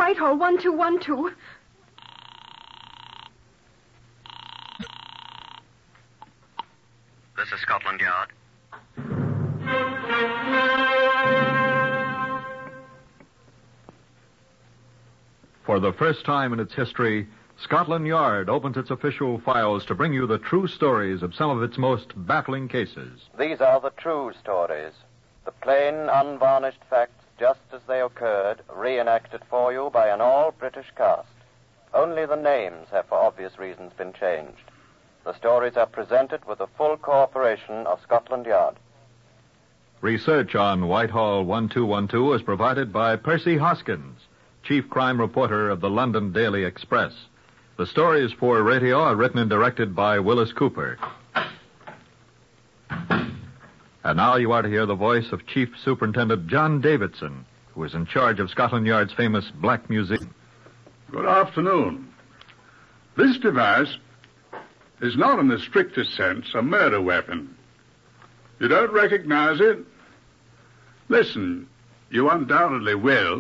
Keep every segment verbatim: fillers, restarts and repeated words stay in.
Whitehall, one two one two. This is Scotland Yard. For the first time in its history, Scotland Yard opens its official files to bring you the true stories of some of its most baffling cases. These are the true stories, the plain, unvarnished facts just as they occurred, reenacted for you by an all-British cast. Only the names have, for obvious reasons, been changed. The stories are presented with the full cooperation of Scotland Yard. Research on Whitehall one two one two is provided by Percy Hoskins, chief crime reporter of the London Daily Express. The stories for radio are written and directed by Willis Cooper. And now you are to hear the voice of Chief Superintendent John Davidson, who is in charge of Scotland Yard's famous Black Museum. Good afternoon. This device is not in the strictest sense a murder weapon. You don't recognize it? Listen, you undoubtedly will.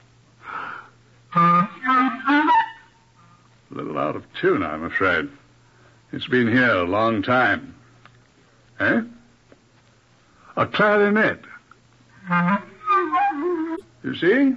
A little out of tune, I'm afraid. It's been here a long time. Eh? A clarinet. You see?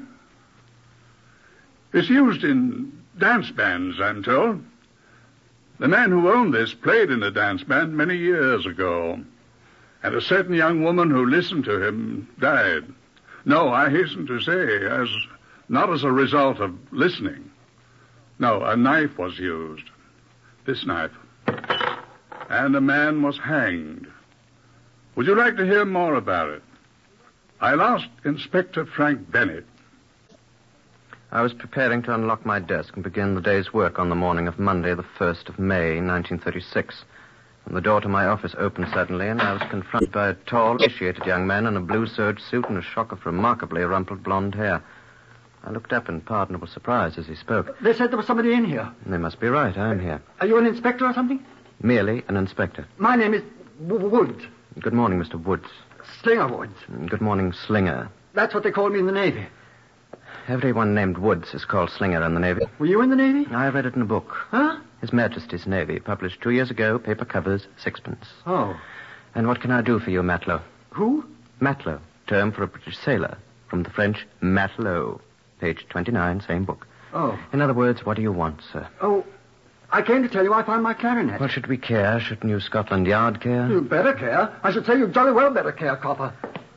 It's used in dance bands, I'm told. The man who owned this played in a dance band many years ago. And a certain young woman who listened to him died. No, I hasten to say, as not as a result of listening. No, a knife was used. This knife. And a man was hanged. Would you like to hear more about it? I'll ask Inspector Frank Bennett. I was preparing to unlock my desk and begin the day's work on the morning of Monday, the first of May, nineteen thirty-six. When the door to my office opened suddenly, and I was confronted by a tall, emaciated young man in a blue serge suit and a shock of remarkably rumpled blonde hair. I looked up in pardonable surprise as he spoke. They said there was somebody in here. They must be right. I'm here. Are you an inspector or something? Merely an inspector. My name is w- Woods. Good morning, Mister Woods. Slinger Woods. Good morning, Slinger. That's what they call me in the Navy. Everyone named Woods is called Slinger in the Navy. Were you in the Navy? I read it in a book. Huh? His Majesty's Navy, published two years ago, paper covers, sixpence. Oh. And what can I do for you, matelot? Who? Matelot, term for a British sailor, from the French matelot, page twenty-nine, same book. Oh. In other words, what do you want, sir? Oh, I came to tell you I found my clarinet. Well, should we care? Shouldn't you Scotland Yard care? You'd better care. I should say you jolly well better care, copper.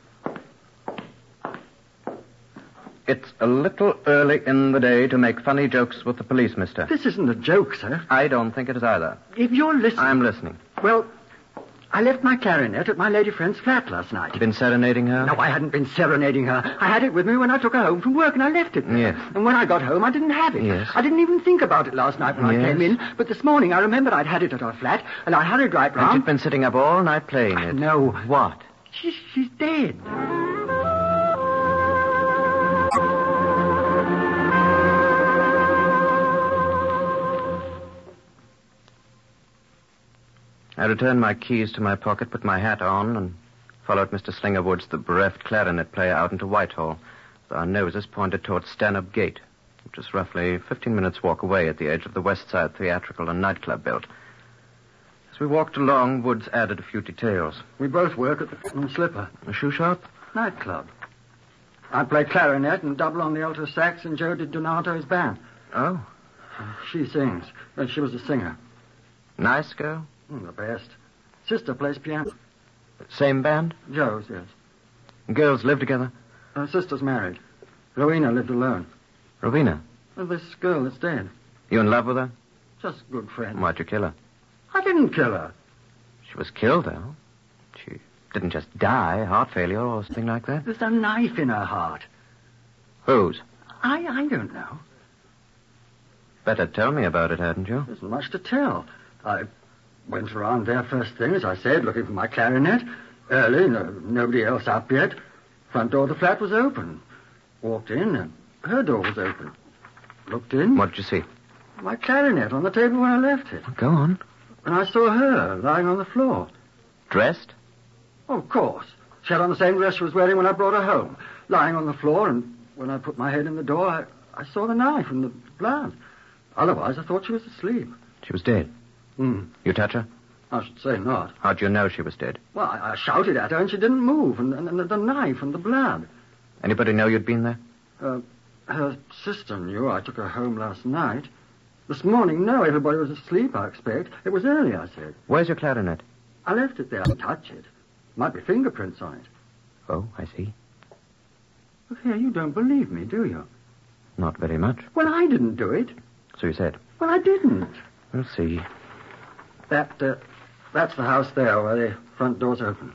It's a little early in the day to make funny jokes with the police, mister. This isn't a joke, sir. I don't think it is either. If you're listening... I'm listening. Well, I left my clarinet at my lady friend's flat last night. You been serenading her? No, I hadn't been serenading her. I had it with me when I took her home from work, and I left it there. Yes. And when I got home, I didn't have it. Yes. I didn't even think about it last night when Yes. I came in. But this morning, I remembered I'd had it at her flat, and I hurried right And round. you've been sitting up all night playing it. No. What? She's, she's dead. I returned my keys to my pocket, put my hat on, and followed Mister Slinger Woods, the bereft clarinet player, out into Whitehall. Our noses pointed towards Stanhope Gate, which is roughly fifteen minutes' walk away at the edge of the West Side Theatrical and Nightclub belt. As we walked along, Woods added a few details. We both work at the Slipper. A shoe shop? Nightclub. I play clarinet and double on the alto sax, and Joe Di Donato's band. Oh. She sings. And she was a singer. Nice girl? Mm, the best. Sister plays piano. Same band? Joe's, yes. Girls live together? Her sister's married. Rowena lived alone. Rowena? And this girl that's dead. You in love with her? Just good friends. Why'd you kill her? I didn't kill her. She was killed, though. She didn't just die, heart failure or something like that. There's a knife in her heart. Whose? I I don't know. Better tell me about it, hadn't you? There isn't much to tell. I went around there first thing, as I said, looking for my clarinet. Early, no, nobody else up yet. Front door of the flat was open. Walked in, and her door was open. Looked in. What did you see? My clarinet on the table when I left it. Go on. And I saw her lying on the floor. Dressed? Oh, of course. She had on the same dress she was wearing when I brought her home. Lying on the floor, and when I put my head in the door, I, I saw the knife and the blood. Otherwise, I thought she was asleep. She was dead. Hmm. You touch her? I should say not. How do you know she was dead? Well, I, I shouted at her and she didn't move, and, and, and the knife and the blood. Anybody know you'd been there? Uh, her sister knew. I took her home last night. This morning, no, everybody was asleep, I expect. It was early, I said. Where's your clarinet? I left it there. I didn't touch it. Might be fingerprints on it. Oh, I see. Look here, you don't believe me, do you? Not very much. Well, I didn't do it. So you said. Well, I didn't. We'll see. That, uh, that's the house there where the front door's open.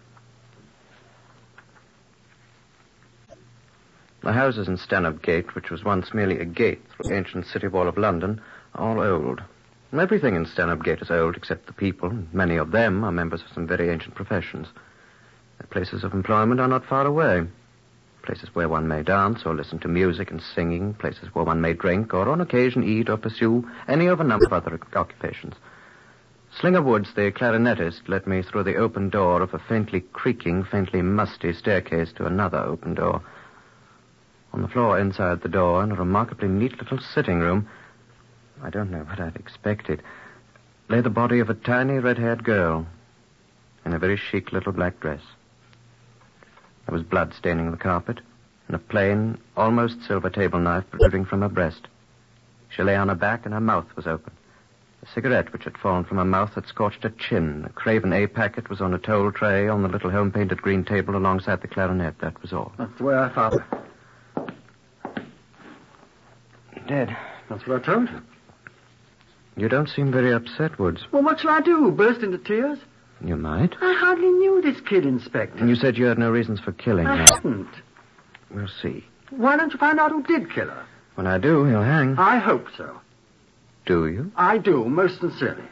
The houses in Stanhope Gate, which was once merely a gate through the ancient city wall of London, are all old. And everything in Stanhope Gate is old except the people, and many of them are members of some very ancient professions. Their places of employment are not far away. Places where one may dance or listen to music and singing, places where one may drink or on occasion eat or pursue any of a number of other occupations. Slinger Woods, the clarinetist, led me through the open door of a faintly creaking, faintly musty staircase to another open door. On the floor inside the door, in a remarkably neat little sitting room, I don't know what I'd expected, lay the body of a tiny red-haired girl in a very chic little black dress. There was blood staining the carpet, and a plain, almost silver table knife protruding from her breast. She lay on her back, and her mouth was open. A cigarette which had fallen from her mouth had scorched her chin. A Craven A packet was on a toll tray on the little home-painted green table alongside the clarinet. That was all. That's the way I found her. Dead. That's what I told you. You don't seem very upset, Woods. Well, what shall I do? Burst into tears? You might. I hardly knew this kid, Inspector. And you said you had no reasons for killing I her. hadn't. We'll see. Why don't you find out who did kill her? When I do, he'll hang. I hope so. Do you? I do, most sincerely.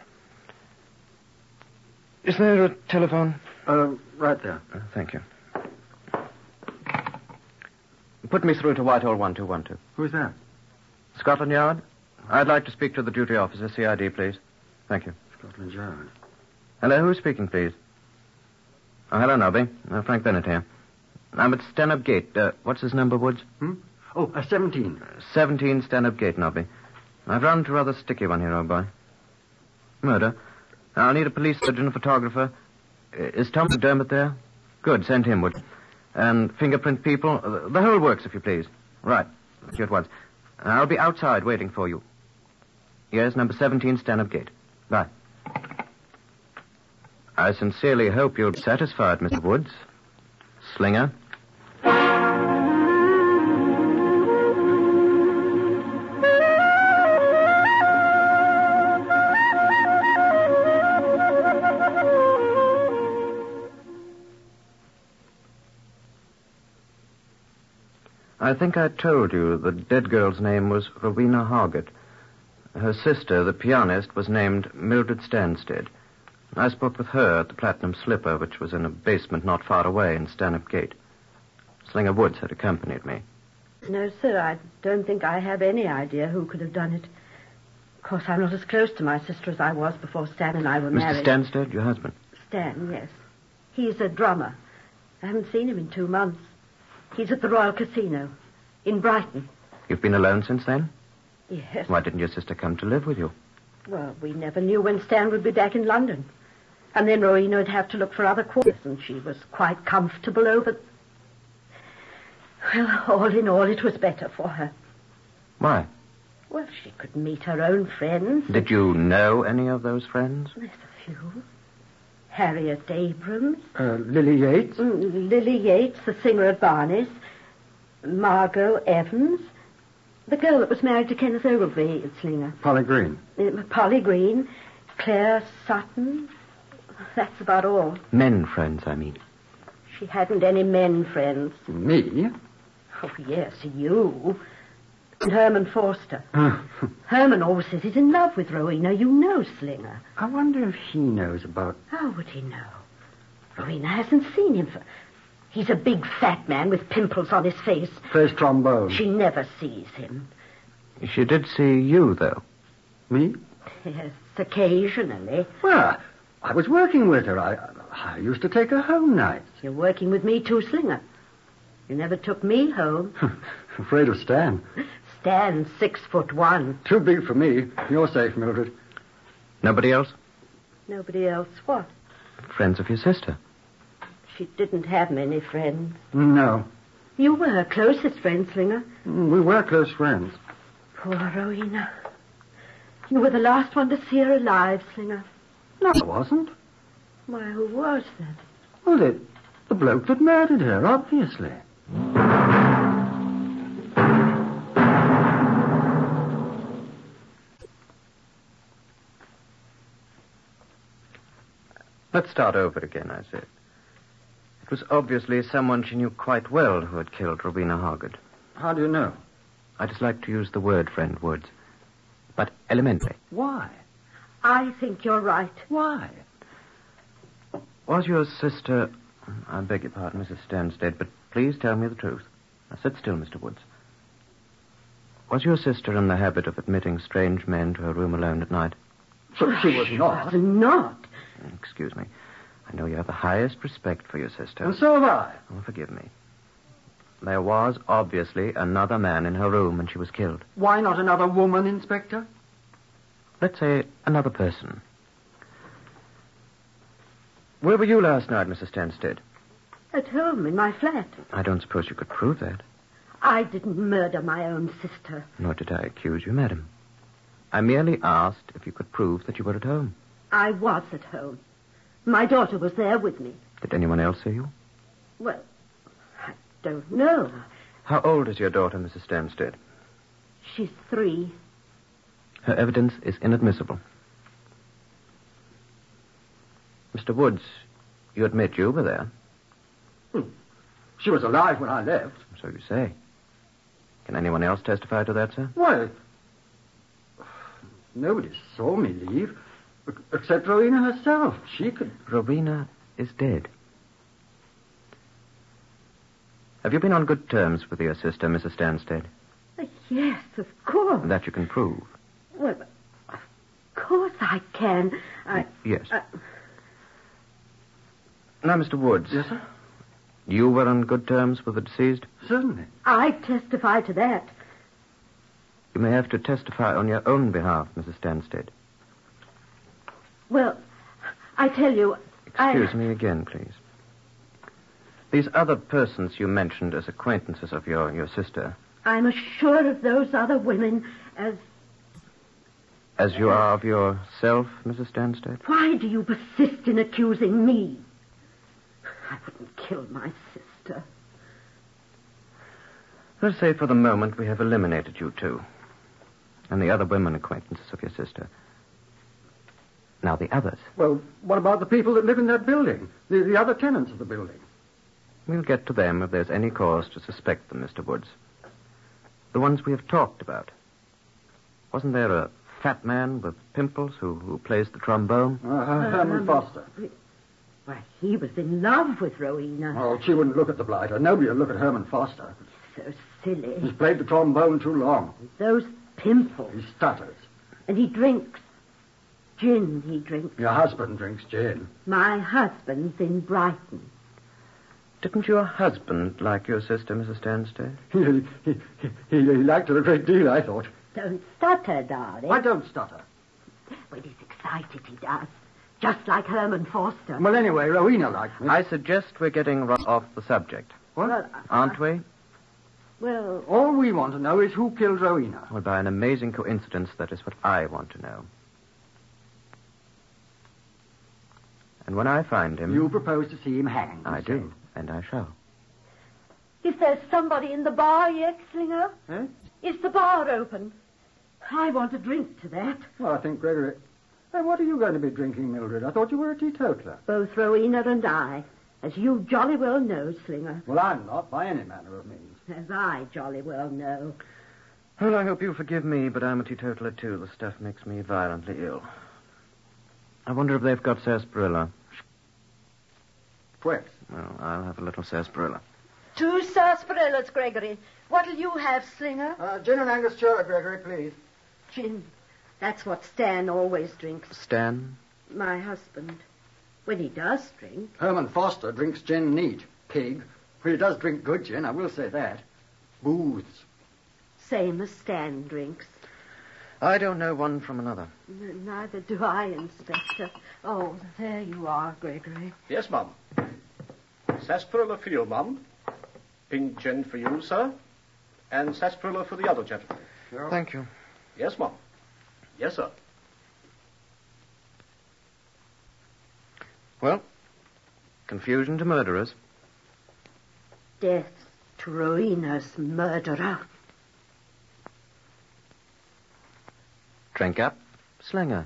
Is there a telephone? Uh, right there. Uh, thank you. Put me through to Whitehall one two one two. Who's that? Scotland Yard? I'd like to speak to the duty officer, C I D, please. Thank you. Scotland Yard. Hello, who's speaking, please? Oh, hello, Nobby. Uh, Frank Bennett here. I'm at Stanhope Gate. Uh, what's his number, Woods? Hmm? Oh, uh, seventeen. Uh, seventeen Stanhope Gate, Nobby. I've run into a rather sticky one here, old boy. Murder. I'll need a police surgeon, a photographer. Uh, is Tom McDermott there? Good, send him, Woods. And fingerprint people. Uh, the whole works, if you please. Right. You at once. I'll be outside waiting for you. Yes, number seventeen Stanhope Gate. Bye. I sincerely hope you'll be satisfied, Mister Woods. Slinger. I think I told you the dead girl's name was Rowena Hargett. Her sister, the pianist, was named Mildred Stanstead. I spoke with her at the Platinum Slipper, which was in a basement not far away in Stanhope Gate. Slinger Woods had accompanied me. No, sir, I don't think I have any idea who could have done it. Of course, I'm not as close to my sister as I was before Stan and I were Mister married. Stanstead, your husband? Stan, yes. He's a drummer. I haven't seen him in two months. He's at the Royal Casino in Brighton. You've been alone since then? Yes. Why didn't your sister come to live with you? Well, we never knew when Stan would be back in London. And then Rowena would have to look for other quarters, and she was quite comfortable over... Well, all in all, it was better for her. Why? Well, she could meet her own friends. Did you know any of those friends? There's a few. Harriet Abrams. Uh, Lily Yates. Mm, Lily Yates, the singer at Barney's. Margot Evans. The girl that was married to Kenneth Ogilvy, Slinger. Polly Green. Uh, Polly Green. Claire Sutton. That's about all. Men friends, I mean. She hadn't any men friends. Me? Oh, yes, you. And Herman Forster. Herman always says he's in love with Rowena. You know, Slinger. I wonder if he knows about... How would he know? Rowena hasn't seen him for... He's a big fat man with pimples on his face. Plays trombone. She never sees him. She did see you, though. Me? Yes, occasionally. Well, I was working with her. I, I used to take her home nights. You're working with me too, Slinger. You never took me home. Afraid of Stan. Stan's six foot one. Too big for me. You're safe, Mildred. Nobody else? Nobody else what? Friends of your sister? She didn't have many friends. No. You were her closest friend, Slinger. We were close friends. Poor Rowena. You were the last one to see her alive, Slinger. No, I wasn't. Why, who was then? Well, the, the bloke that murdered her, obviously. Let's start over again, I said. It was obviously someone she knew quite well who had killed Rowena Hoggett. How do you know? I dislike to use the word, friend Woods, but elementary. Why? I think you're right. Why? Was your sister... I beg your pardon, Missus Stanstead, but please tell me the truth. Now, sit still, Mister Woods. Was your sister in the habit of admitting strange men to her room alone at night? So she was not. Not. Excuse me. I know you have the highest respect for your sister. And so have I. Oh, forgive me. There was obviously another man in her room when she was killed. Why not another woman, Inspector? Let's say another person. Where were you last night, Missus Stanstead? At home, in my flat. I don't suppose you could prove that. I didn't murder my own sister. Nor did I accuse you, madam. I merely asked if you could prove that you were at home. I was at home. My daughter was there with me. Did anyone else see you? Well, I don't know. How old is your daughter, Missus Stanstead? She's three. Her evidence is inadmissible. Mister Woods, you admit you were there. Hmm. She was alive when I left. So you say. Can anyone else testify to that, sir? Why, nobody saw me leave, except Rowena herself. She could... Rowena is dead. Have you been on good terms with your sister, Missus Stanstead? Uh, yes, of course. That you can prove. Well, of course I can. I... Yes. Uh... Now, Mister Woods. Yes, sir? You were on good terms with the deceased? Certainly. I testify to that. You may have to testify on your own behalf, Missus Stanstead. Well, I tell you, Excuse I... me again, please. These other persons you mentioned as acquaintances of your, your sister... I'm as sure of those other women as... As you are of yourself, Missus Stanstead? Why do you persist in accusing me? I wouldn't kill my sister. Let's say for the moment we have eliminated you two. And the other women acquaintances of your sister. Now the others. Well, what about the people that live in that building? The, the other tenants of the building? We'll get to them if there's any cause to suspect them, Mister Woods. The ones we have talked about. Wasn't there a fat man with pimples who, who plays the trombone? Uh, Herman Um, Foster. Why, he was in love with Rowena. Oh, she wouldn't look at the blighter. Nobody would look at Herman Foster. So silly. He's played the trombone too long. Those pimples. He stutters. And he drinks. Gin he drinks. Your husband drinks gin. My husband's in Brighton. Didn't your husband like your sister, Missus Stanstead? He, he, he, he liked her a great deal, I thought. Don't stutter, darling. I don't stutter. When he's excited, he does. Just like Herman Foster. Well, anyway, Rowena liked me. I suggest we're getting right off the subject. What? Well, Aren't we? Well, All we want to know is who killed Rowena. Well, by an amazing coincidence, that is what I want to know. And when I find him... You propose to see him hanged. I you do, and I shall. is there somebody in the bar yet, Slinger? Eh? Is the bar open? I want a drink to that. Well, I think Gregory... Hey, what are you going to be drinking, Mildred? I thought you were a teetotaler. Both Rowena and I. As you jolly well know, Slinger. Well, I'm not, by any manner of means. As I jolly well know. Well, I hope you forgive me, but I'm a teetotaler, too. The stuff makes me violently ill. I wonder if they've got sarsaparilla. Twix. Well, I'll have a little sarsaparilla. Two sarsaparillas, Gregory. What'll you have, Slinger? Uh, gin and Angostura, Gregory, please. Gin. That's what Stan always drinks. Stan? My husband. When he does drink. Herman Foster drinks gin neat. Pig. Well, he does drink good gin, I will say that. Booths. same as stand drinks? I don't know one from another. N- Neither do I, Inspector. Oh, there you are, Gregory. Yes, Mum. Sarsaparilla for you, Mum. Pink gin for you, sir. And sarsaparilla for the other gentleman. Thank you. Yes, Mum. Yes, sir. Well, confusion to murderers. Death to Rowena's murderer. Drink up, Slinger.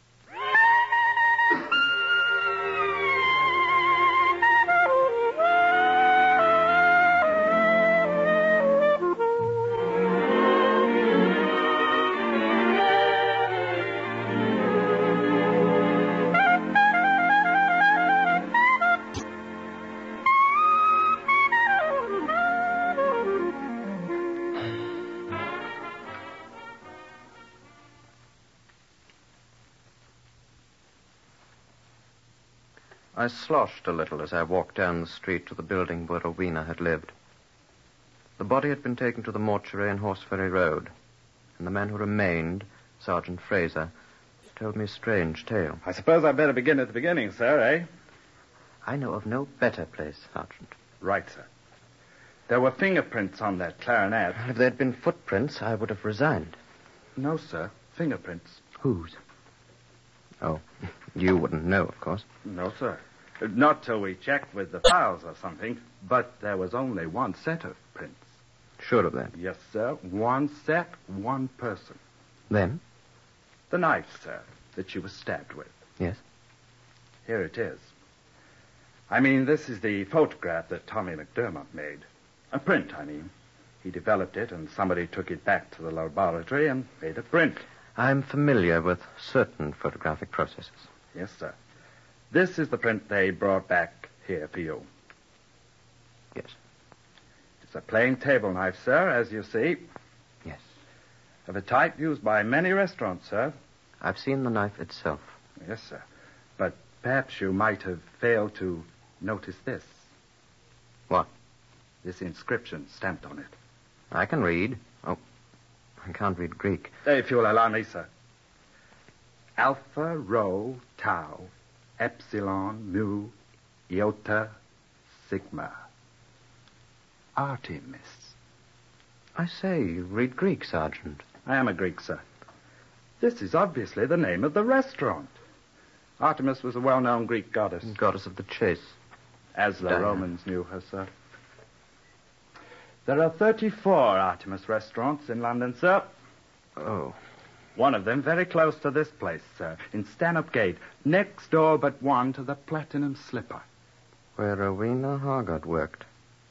I sloshed a little as I walked down the street to the building where Rowena had lived. The body had been taken to the mortuary on Horseferry Road, and the man who remained, Sergeant Fraser, told me a strange tale. I suppose I'd better begin at the beginning, sir, eh? I know of no better place, Sergeant. Right, sir. There were fingerprints on that clarinet. If there'd been footprints, I would have resigned. No, sir. Fingerprints. Whose? Oh, you wouldn't know, of course. No, sir. Not till we checked with the files or something. But there was only one set of prints. Sure of that? Yes, sir. One set, one person. Then? The knife, sir, that she was stabbed with. Yes. Here it is. I mean, this is the photograph that Tommy McDermott made. A print, I mean. He developed it, and somebody took it back to the laboratory and made a print. I'm familiar with certain photographic processes. Yes, sir. This is the print they brought back here for you. Yes. It's a plain table knife, sir, as you see. Yes. Of a type used by many restaurants, sir. I've seen the knife itself. Yes, sir. But perhaps you might have failed to notice this. What? This inscription stamped on it. I can read. Oh, I can't read Greek. If you'll allow me, sir. Alpha, Rho, Tau, Epsilon, Mu, Iota, Sigma. Artemis. I say, you read Greek, Sergeant. I am a Greek, sir. This is obviously the name of the restaurant. Artemis was a well-known Greek goddess. Goddess of the chase. As the Diana. Romans knew her, sir. There are thirty-four Artemis restaurants in London, sir. Oh. One of them very close to this place, sir, in Stanhope Gate, next door but one to the Platinum Slipper. Where Rowena Hargard worked.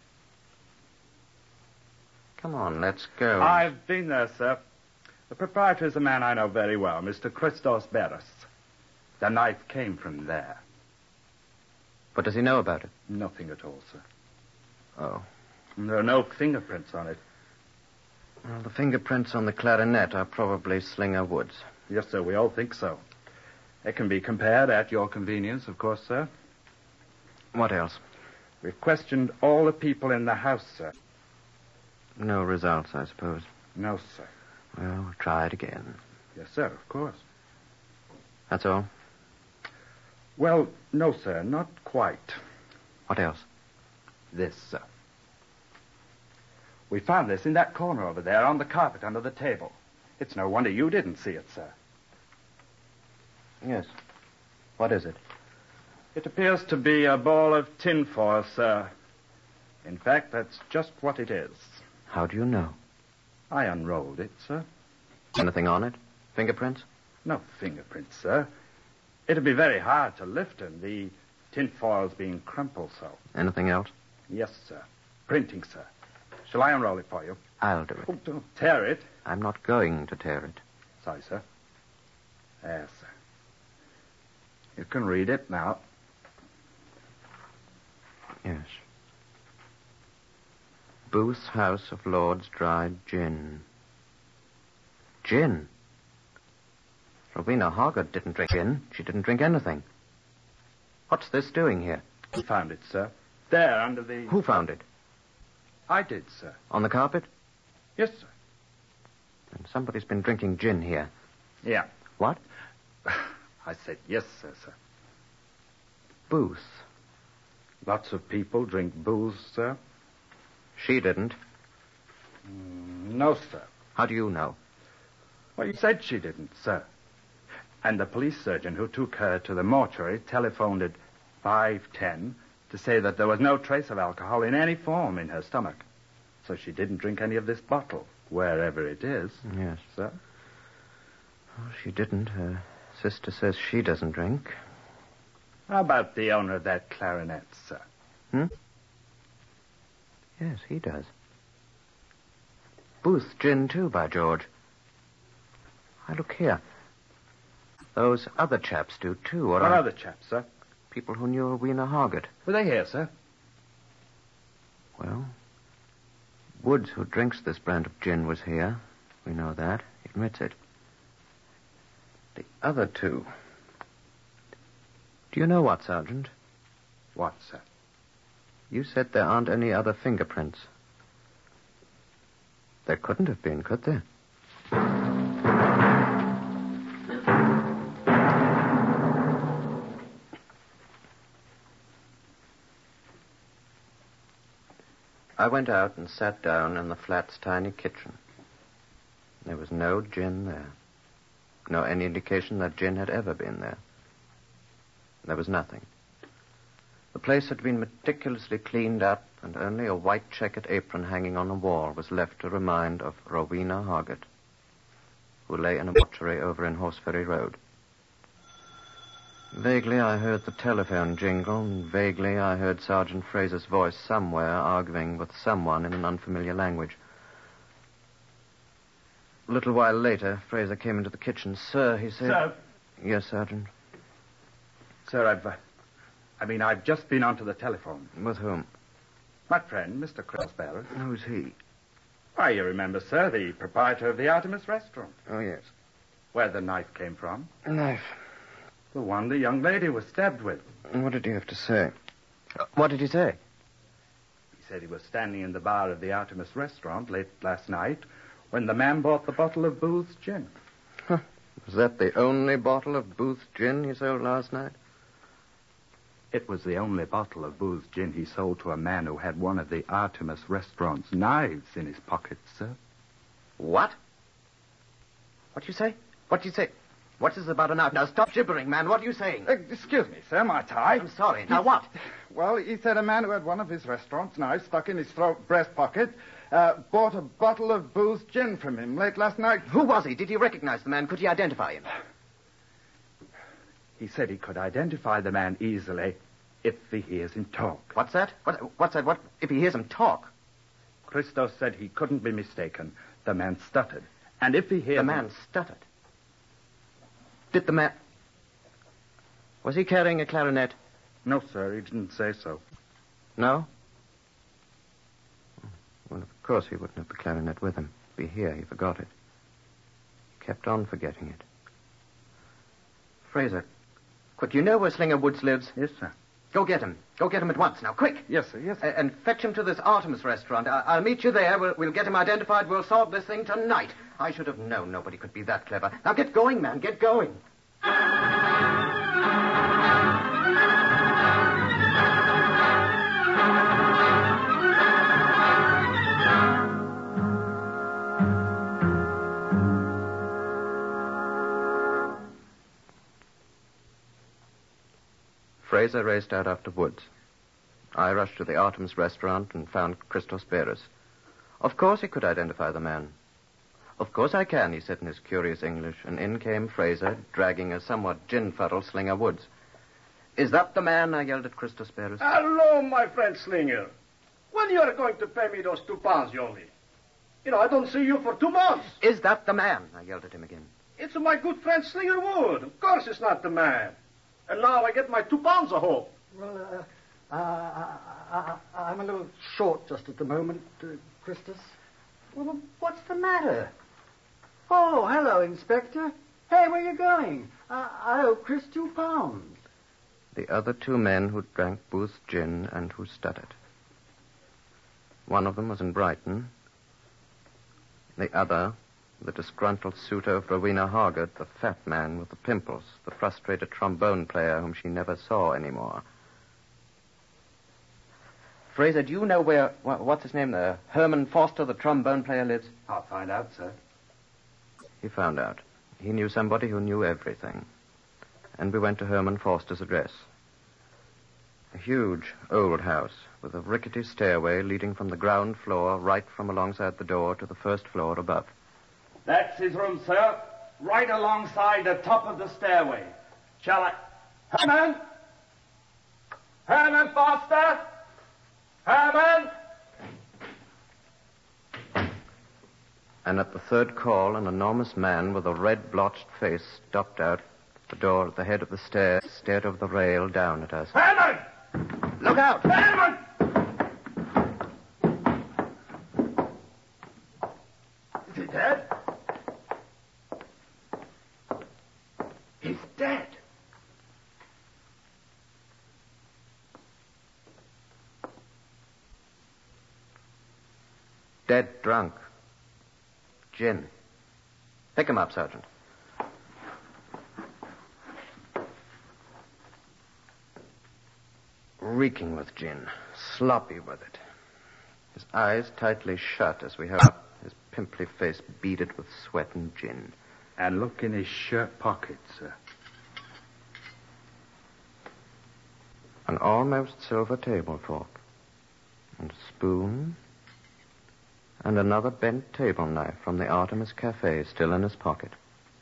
Come on, let's go. I've been there, sir. The proprietor is a man I know very well, Mister Christos Beres. The knife came from there. What does he know about it? Nothing at all, sir. Oh. And there are no fingerprints on it. Well, the fingerprints on the clarinet are probably Slinger Wood's. Yes, sir, we all think so. They can be compared at your convenience, of course, sir. What else? We've questioned all the people in the house, sir. No results, I suppose. No, sir. Well, we'll try it again. Yes, sir, of course. That's all? Well, no, sir, not quite. What else? This, sir. We found this in that corner over there on the carpet under the table. It's no wonder you didn't see it, sir. Yes. What is it? It appears to be a ball of tinfoil, sir. In fact, that's just what it is. How do you know? I unrolled it, sir. Anything on it? Fingerprints? No fingerprints, sir. It'd be very hard to lift them, the tinfoil's being crumpled so. Anything else? Yes, sir. Printing, sir. Shall I unroll it for you? I'll do it. Oh, don't tear it. I'm not going to tear it. Sorry, sir. Yes, sir. You can read it now. Yes. Booth's House of Lords dried gin. Gin? Rowena Hargard didn't drink gin. She didn't drink anything. What's this doing here? I found it, sir. There, under the... Who found it? I did, sir. On the carpet? Yes, sir. And somebody's been drinking gin here. Yeah. What? I said yes, sir, sir. Booth. Lots of people drink booze, sir? She didn't. Mm, no, sir. How do you know? Well, you said she didn't, sir. And the police surgeon who took her to the mortuary telephoned at five ten to say that there was no trace of alcohol in any form in her stomach. So she didn't drink any of this bottle, wherever it is. Yes. Sir? Oh, she didn't. Her sister says she doesn't drink. How about the owner of that clarinet, sir? Hmm? Yes, he does. Booth gin, too, by George. I look here. Those other chaps do, too. What What I... other chaps, sir? People who knew Rowena Hargett. Were they here, sir? Well, Woods, who drinks this brand of gin, was here. We know that. He admits it. The other two... Do you know what, Sergeant? What, sir? You said there aren't any other fingerprints. There couldn't have been, could there? I went out and sat down in the flat's tiny kitchen. There was no gin there. No any indication that gin had ever been there. There was nothing. The place had been meticulously cleaned up, and only a white checkered apron hanging on the wall was left to remind of Rowena Hargett, who lay in a mortuary over in Horseferry Road. Vaguely I heard the telephone jingle, and vaguely I heard Sergeant Fraser's voice somewhere arguing with someone in an unfamiliar language. A little while later, Fraser came into the kitchen. Sir, he said... Sir? Yes, Sergeant? Sir, I've... Uh, I mean, I've just been onto the telephone. With whom? My friend, Mister Crossbarrow. Who's he? Why, you remember, sir, the proprietor of the Artemis restaurant. Oh, yes. Where the knife came from. A knife. The one the young lady was stabbed with. What did he have to say? What did he say? He said he was standing in the bar of the Artemis restaurant late last night when the man bought the bottle of Booth's gin. Huh. Was that the only bottle of Booth's gin he sold last night? It was the only bottle of Booth's gin he sold to a man who had one of the Artemis restaurant's knives in his pocket, sir. What? What do you say? What do you say? What's this about a knife? Now, stop gibbering, man. What are you saying? Uh, excuse me, sir, my tie. I'm sorry. Now, what? Well, he said a man who had one of his restaurant's knives stuck in his throat breast pocket uh, bought a bottle of Booth's gin from him late last night. Who was he? Did he recognize the man? Could he identify him? He said he could identify the man easily if he hears him talk. What's that? What, what's that? What? If he hears him talk? Christos said he couldn't be mistaken. The man stuttered. And if he hears The him... man stuttered. Did the man... Was he carrying a clarinet? No, sir, he didn't say so. No? Well, of course he wouldn't have the clarinet with him. Be here, he forgot it. He kept on forgetting it. Fraser, quick, you know where Slinger Woods lives? Yes, sir. Go get him. Go get him at once. Now, quick. Yes, sir, yes, sir. Uh, and fetch him to this Artemis restaurant. I- I'll meet you there. We'll-, we'll get him identified. We'll solve this thing tonight. I should have known nobody could be that clever. Now, get going, man. Get going. Fraser raced out after Woods. I rushed to the Artemis restaurant and found Christos Beres. Of course he could identify the man. Of course I can, he said in his curious English, and in came Fraser, dragging a somewhat gin-fuddled Slinger Woods. Is that the man? I yelled at Christos Beres. Hello, my friend Slinger. When you are going to pay me those two pounds, Yoli? You know, I don't see you for two months. Is that the man? I yelled at him again. It's my good friend Slinger Wood. Of course it's not the man. And now I get my two pounds, I hope. Well, uh, uh, I, I, I'm a little short just at the moment, uh, Christus. Well, what's the matter? Oh, hello, Inspector. Hey, where you going? Uh, I owe Chris two pounds. The other two men who drank Booth's gin and who stuttered. One of them was in Brighton. The other The disgruntled suitor of Rowena Hargett, the fat man with the pimples, the frustrated trombone player whom she never saw anymore. Fraser, do you know where, what's his name there, Herman Foster, the trombone player, lives? I'll find out, sir. He found out. He knew somebody who knew everything. And we went to Herman Foster's address. A huge, old house with a rickety stairway leading from the ground floor right from alongside the door to the first floor above. That's his room, sir. Right alongside the top of the stairway. Shall I... Herman? Herman Foster? Herman? And at the third call, an enormous man with a red, blotched face stopped out at the door at the head of the stairs, stared over the rail down at us. Herman! Look out! Herman! Is he dead? He's dead. Dead drunk. Gin. Pick him up, Sergeant. Reeking with gin. Sloppy with it. His eyes tightly shut as we held up, his pimply face beaded with sweat and gin. And look in his shirt pocket, sir. An almost silver table fork. And a spoon. And another bent table knife from the Artemis Cafe still in his pocket.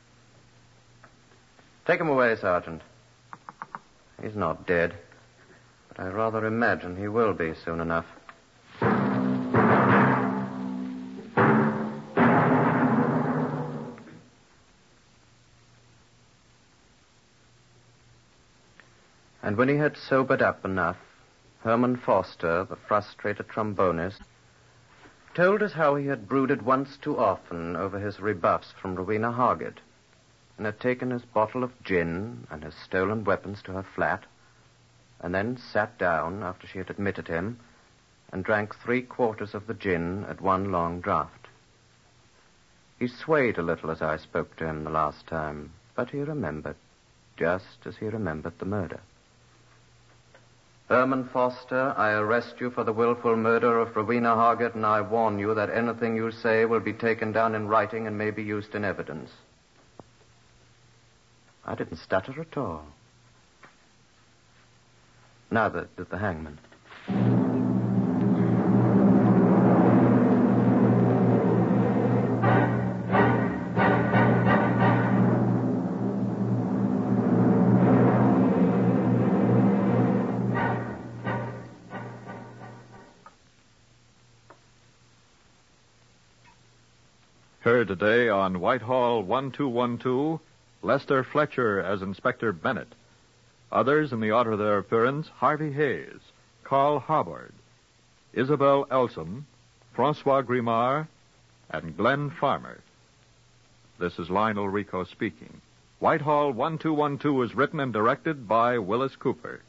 Take him away, Sergeant. He's not dead. But I rather imagine he will be soon enough. And when he had sobered up enough, Herman Foster, the frustrated trombonist, told us how he had brooded once too often over his rebuffs from Rowena Hargett, and had taken his bottle of gin and his stolen weapons to her flat, and then sat down after she had admitted him and drank three quarters of the gin at one long draught. He swayed a little as I spoke to him the last time, but he remembered, just as he remembered the murder. Herman Foster, I arrest you for the willful murder of Rowena Hargett, and I warn you that anything you say will be taken down in writing and may be used in evidence. I didn't stutter at all. Neither did the hangman. Heard today on Whitehall one two one two, Lester Fletcher as Inspector Bennett. Others in the order of their appearance, Harvey Hayes, Carl Harbord, Isabel Elsom, Francois Grimard, and Glenn Farmer. This is Lionel Rico speaking. Whitehall one two one two is written and directed by Willis Cooper.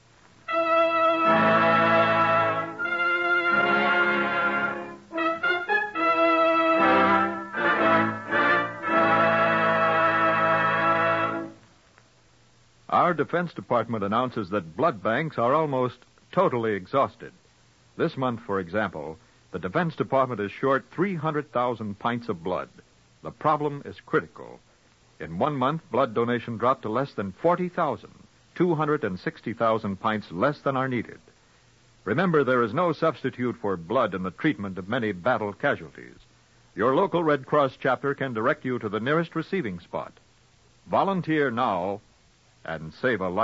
Our Defense Department announces that blood banks are almost totally exhausted. This month, for example, the Defense Department is short three hundred thousand pints of blood. The problem is critical. In one month, blood donation dropped to less than forty thousand, two hundred sixty thousand pints less than are needed. Remember, there is no substitute for blood in the treatment of many battle casualties. Your local Red Cross chapter can direct you to the nearest receiving spot. Volunteer now and save a life.